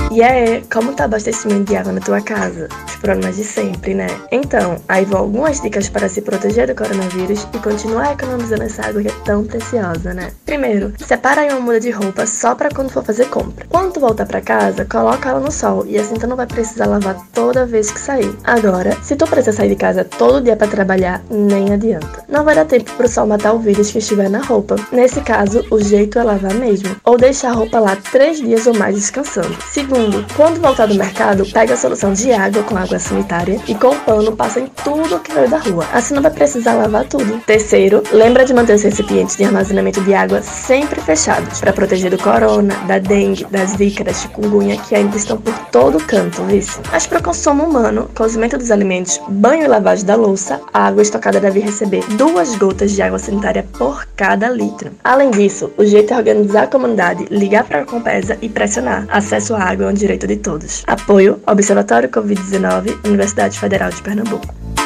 E aí, como tá o abastecimento de água na tua casa? Os problemas de sempre, né? Então, aí vão algumas dicas para se proteger do coronavírus e continuar economizando essa água que é tão preciosa, né? Primeiro, separa aí uma muda de roupa só para quando for fazer compra. Quando tu voltar pra casa, coloca ela no sol e assim tu não vai precisar lavar toda vez que sair. Agora, se tu precisa sair de casa todo dia pra trabalhar, nem adianta. Não vai dar tempo pro sol matar o vírus que estiver na roupa. Nesse caso, o jeito é lavar mesmo, ou deixar a roupa lá 3 dias ou mais descansando. Segundo, quando voltar do mercado, pega a solução de água com água sanitária e com pano passa em tudo que veio da rua. Assim não vai precisar lavar tudo. Terceiro, lembra de manter os recipientes de armazenamento de água sempre fechados, para proteger do corona, da dengue, da zika, da chikungunya, que ainda estão por todo canto, vice. Mas para o consumo humano, cozimento dos alimentos, banho e lavagem da louça, a água estocada deve receber 2 gotas de água sanitária por cada litro. Além disso, o jeito é organizar a comunidade, ligar para a Compesa e pressionar. Acesso à água é um direito de todos. Apoio: Observatório Covid-19, Universidade Federal de Pernambuco.